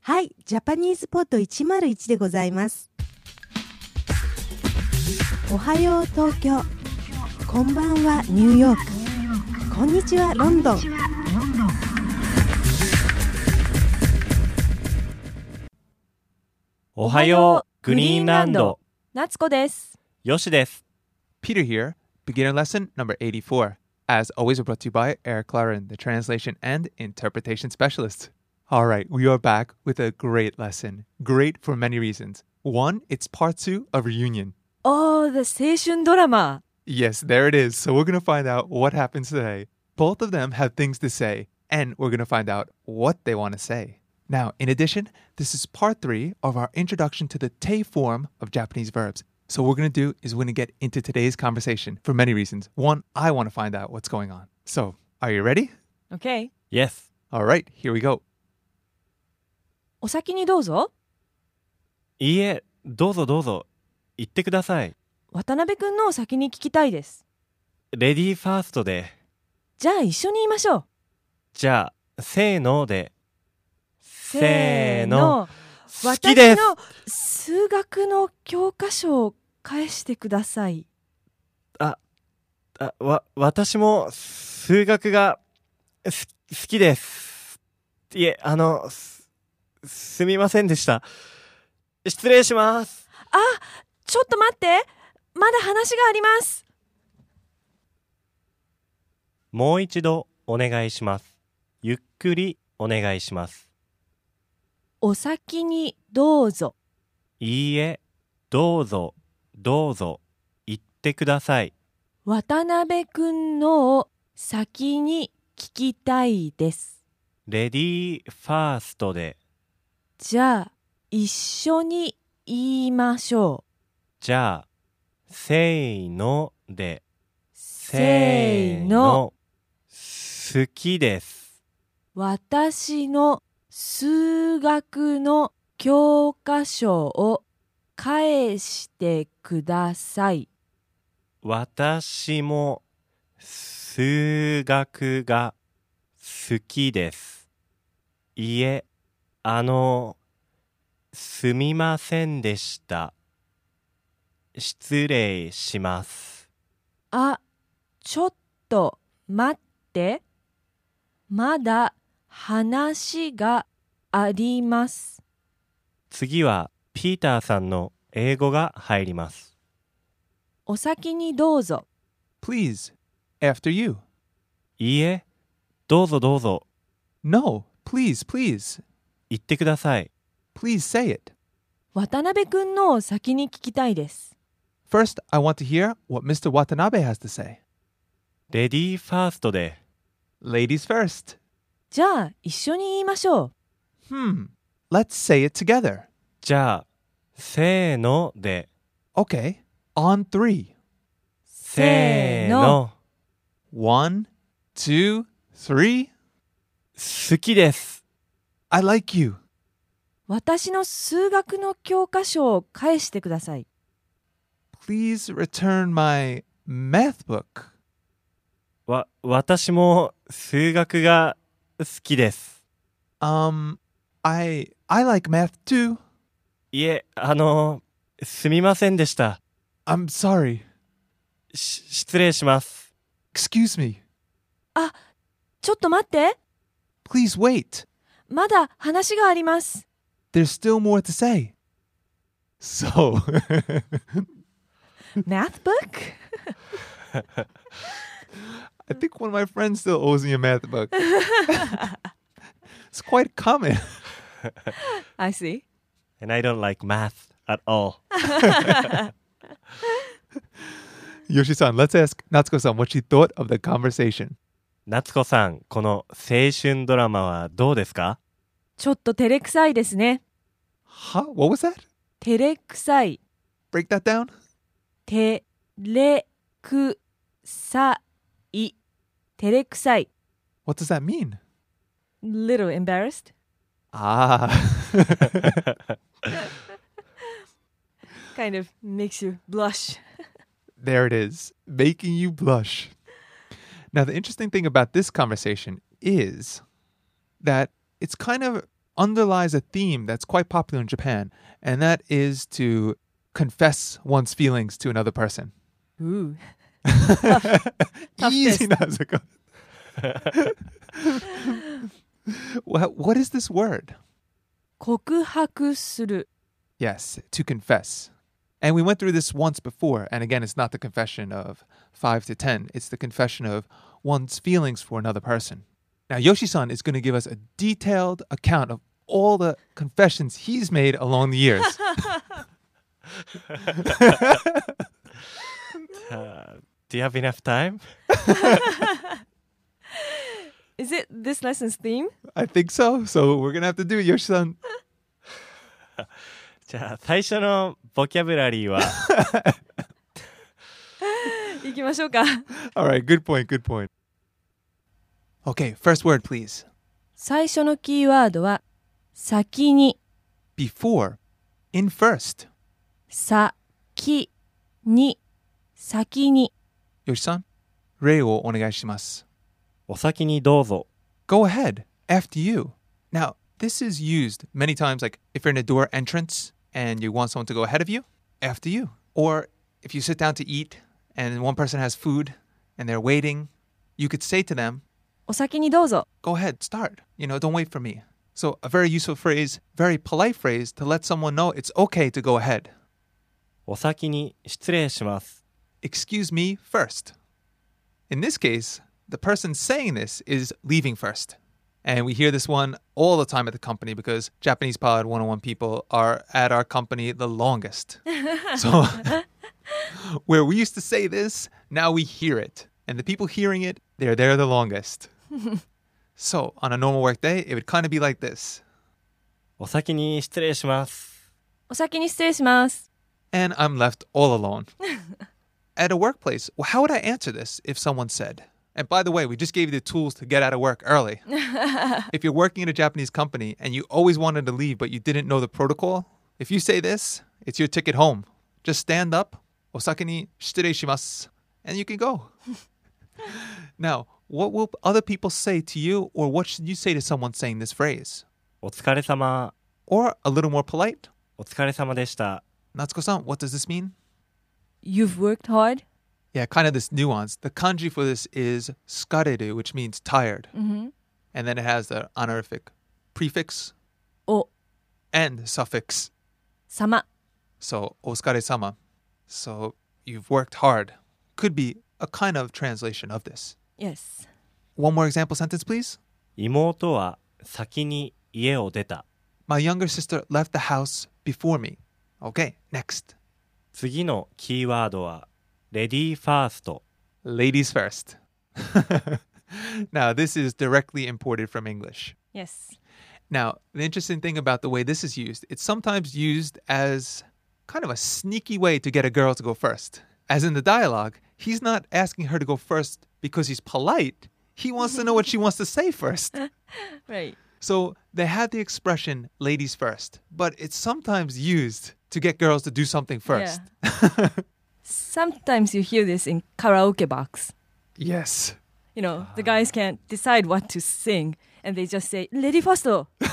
はい、ジャパニーズポッド101でございます。おはよう東京、こんばんはニューヨーク、こんにちはロンドン。 おはようグリーンランド、 夏子です。 よしです。 Peter here, beginner lesson number 84. As always, we're brought to you by Eric Claren, the translation and interpretation specialist. All right, we are back with a great lesson. Great for many reasons. One, it's part 2 of Reunion. Oh, the 青春ドラマ。 Yes, there it is. So we're going to find out what happens today. Both of them have things to say, and we're going to find out what they want to say. Now, in addition, this is part 3 of our introduction to the te form of Japanese verbs. So what we're going to do is we're going to get into today's conversation for many reasons. One, I want to find out what's going on. So, are you ready? Okay. Yes. All right, here we go. お先にどうぞ。 いいえ、どうぞどうぞ。言ってください。 渡辺くんのを先に聞きたいです。 レディーファーストで。 じゃあ一緒に言いましょう。 じゃあ、せーので。 せーの。 好きです。 私の数学の教科書を返してください。 私も数学が好きです。いえ、すみませんでした。失礼します。 あ、ちょっと待って。まだ話があります。 もう一度お願いします。ゆっくりお願いします。 お先にどうぞ。 いいえ、どうぞ、どうぞ、言ってください。 渡辺くんのを先に聞きたいです。 レディーファーストで。 じゃあ一緒に言いましょう。 じゃあ、せーので。 せーの。 好きです。 私の数学の教科書を返してください。 私も数学が好きです。いえ、すみませんでした。失礼します。 あ、ちょっと待って。まだ話があります。 次はピーターさんの英語が入ります。 お先にどうぞ。 Please, after you. いいえ、どうぞどうぞ。 No, please, please. 言ってください。 Please say it. 渡辺くんのを先に聞きたいです。 First, I want to hear what Mr. Watanabe has to say. レディーファーストで。 Ladies first. じゃあ一緒に言いましょう。 Let's say it together. じゃあ、せーので。 Okay, on 3. せーの。 1, 2, 3. 好きです。 I like you. 私の数学の教科書を返してください。 Please return my math book. 私も数学が好きです。 I like math too. いえ、すみませんでした。 I'm sorry. 失礼します。 Excuse me. あ、ちょっと待って。 Please wait. まだ話があります。 There's still more to say. So, Math book? I think one of my friends still owes me a math book. It's quite common. I see. And I don't like math at all. Yoshi-san, let's ask Natsuko-san what she thought of the conversation. 夏子さん、この青春ドラマはどうですか？ ちょっと照れくさいですね。 Huh? What was that? 照れくさい。 Break that down. 照れくさい。照れくさい。 What does that mean? Little embarrassed. Ah. Kind of makes you blush. There it is, making you blush. Now, the interesting thing about this conversation is that it's kind of underlies a theme that's quite popular in Japan, and that is to confess one's feelings to another person. Ooh. Easy Nazuko. What is this word? 告白する Yes, to confess. And we went through this once before, and again, it's not the confession of 5 to 10, it's the confession of one's feelings for another person. Now, Yoshi-san is going to give us a detailed account of all the confessions he's made along the years. Do you have enough time? Is it this lesson's theme? I think so. So we're going to have to do it, Yoshi-san. じゃあ、最初のボキャブラリーは、 行きましょうか。 All right, good point, good point. Okay, first word, please. 最初のキーワードは先に Before, in first. 先に先に Yoshi-san, 例をお願いします。 お先にどうぞ。 Go ahead, after you. Now, this is used many times, like if you're in a door entrance and you want someone to go ahead of you, after you. Or if you sit down to eat and one person has food and they're waiting, you could say to them, お先にどうぞ go ahead, start. Don't wait for me. So a very useful phrase, very polite phrase to let someone know it's okay to go ahead. お先に失礼します。 Excuse me first. In this case, the person saying this is leaving first. And we hear this one all the time at the company because Japanese Pod 101 people are at our company the longest. So where we used to say this, now we hear it. And the people hearing it, they're there the longest. So on a normal work day, it would kind of be like this. お先に失礼します。 お先に失礼します And I'm left all alone. At a workplace, well, how would I answer this if someone said, and by the way, we just gave you the tools to get out of work early. If you're working in a Japanese company and you always wanted to leave but you didn't know the protocol, if you say this, it's your ticket home. Just stand up, お先に失礼します, and you can go. Now, what will other people say to you, or what should you say to someone saying this phrase? お疲れ様。 Or a little more polite, お疲れ様でした。 Natsuko-san, what does this mean? You've worked hard? Yeah, kind of this nuance. The kanji for this is skareru, which means tired. Mm-hmm. And then it has the honorific prefix お and suffix. 様 So, oskare-sama. So, you've worked hard. Could be a kind of translation of this. Yes. One more example sentence, please. 妹は先に家を出た。 My younger sister left the house before me. Okay, next. 次のキーワードは、レディーファースト。 Ladies first. Now, this is directly imported from English. Yes. Now, the interesting thing about the way this is used, it's sometimes used as kind of a sneaky way to get a girl to go first. As in the dialogue, he's not asking her to go first because he's polite. He wants to know what she wants to say first. Right. So they had the expression ladies first, but it's sometimes used to get girls to do something first. Yeah. Sometimes you hear this in karaoke box. Yes. The guys can't decide what to sing and they just say, Lady first.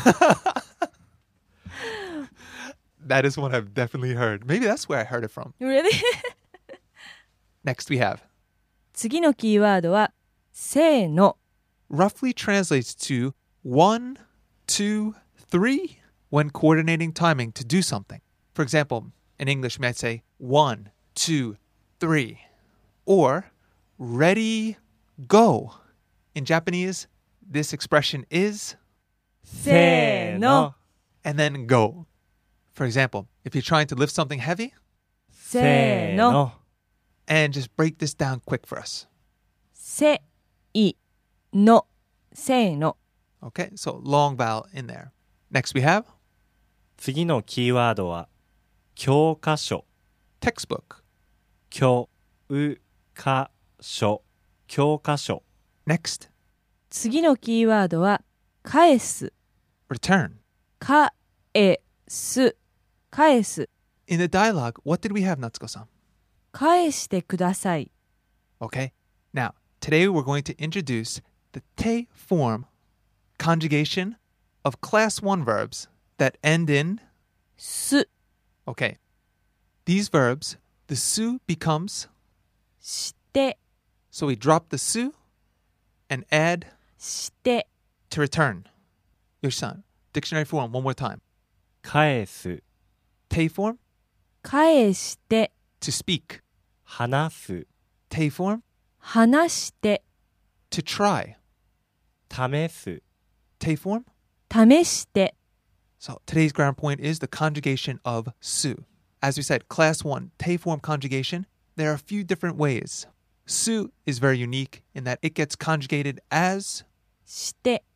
That is one I've definitely heard. Maybe that's where I heard it from. Really? Next we have 次のキーワードはせーの roughly translates to 1, 2, 3 when coordinating timing to do something. For example, in English, you might say 1, 2, 3. Or ready, go. In Japanese, this expression is せーの and then go. For example, if you're trying to lift something heavy, せーの and just break this down quick for us. せいのせーの Okay, so long vowel in there. Next we have 次のキーワードは、教科書。 textbook. 教科書。教科書。 Next, 次のキーワードは返す return. 返す返す In the dialogue, what did we have, Natsuko-san? 返してください Okay, now, today we're going to introduce the te form conjugation of class 1 verbs that end in す okay. These verbs, the su becomes, して so we drop the su and add して to return. Yoshi-san, dictionary form one more time. 返す、 Tei form, 返して to speak. 話す、 Tei form, 話して to try. 試す、 Tei form. 試して So today's grammar point is the conjugation of su. As we said, class 1, Tei form conjugation, there are a few different ways. Su is very unique in that it gets conjugated as して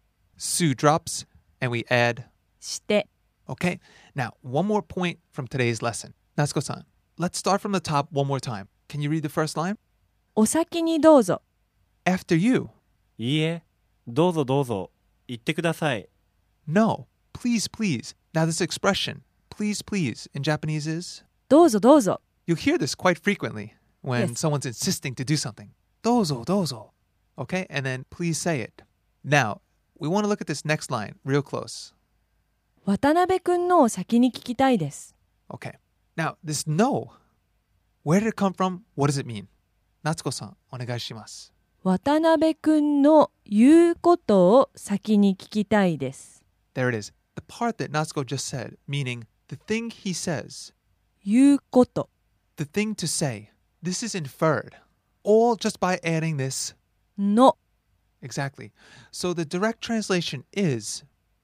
su drops and we add. して Okay, now one more point from today's lesson. Natsuko-san, let's start from the top one more time. Can you read the first line? お先にどうぞ After you. いいえ、どうぞどうぞ、言ってください。 No, please, please. Now this expression, please, please, in Japanese is, どうぞどうぞ you'll hear this quite frequently when Yes. someone's insisting to do something. Dozo, dozo. Okay, and then please say it. Now, we want to look at this next line real close. 渡辺くんのを先に聞きたいです Okay. Now, this no, where did it come from? What does it mean? Natsuko-san, onegaishimasu. 渡辺くんの言うことを先に聞きたいです There it is. The part that Natsuko just said, meaning the thing he says, 言うこと the thing to say. This is inferred, all just by adding this. の Exactly. So the direct translation is,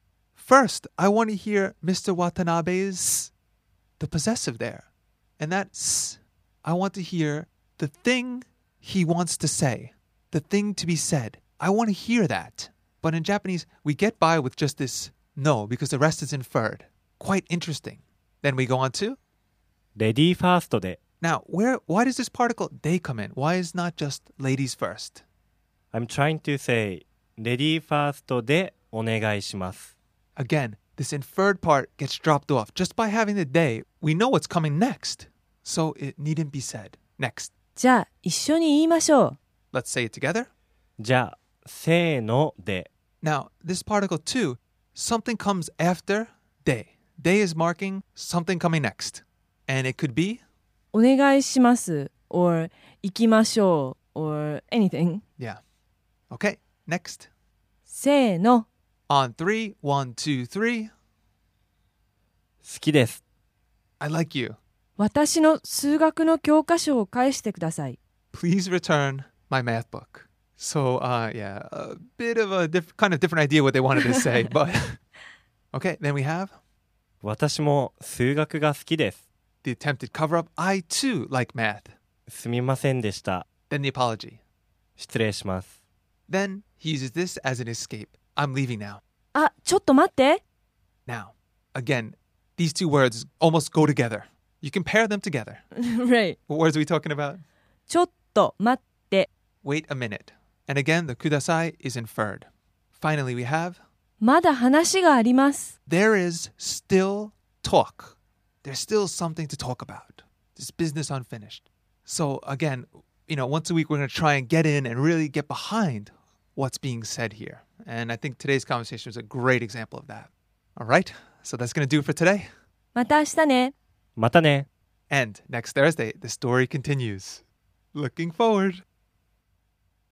first, I want to hear Mr. Watanabe's, the possessive there. And that's, I want to hear the thing he wants to say, the thing to be said. I want to hear that. But in Japanese, we get by with just this no because the rest is inferred. Quite interesting. Then we go on to, レディーファーストで、 now, why does this particle they come in? Why is not just ladies first? I'm trying to say レディーファーストでお願いします。 Again, this inferred part gets dropped off. Just by having the they, we know what's coming next. So it needn't be said. Next. じゃあ一緒に言いましょう Let's say it together. じゃあ、せーので、 Now, this particle too, something comes after they. They is marking something coming next. And it could be, お願いします or 行きましょう or anything yeah. Okay, next. せーの On 3, 1, 2, 3. 好きです。 I like you. 私の数学の教科書を返してください Please return my math book. So, yeah, a bit of a kind of different idea what they wanted to say, but okay, then we have 私も数学が好きです。 the attempted cover-up. I too like math. すみませんでした。 Then the apology. 失礼します。 Then he uses this as an escape. I'm leaving now. あ、ちょっと待って Now, again, these two words almost go together. You can pair them together. right What words are we talking about? ちょっと待って Wait a minute. And again, the kudasai is inferred. Finally, we have まだ話があります there is still talk. There's still something to talk about. This business unfinished. So again, once a week we're going to try and get in and really get behind what's being said here. And I think today's conversation was a great example of that. All right, so that's going to do it for today. また明日ねまたね。 And next Thursday, the story continues. Looking forward.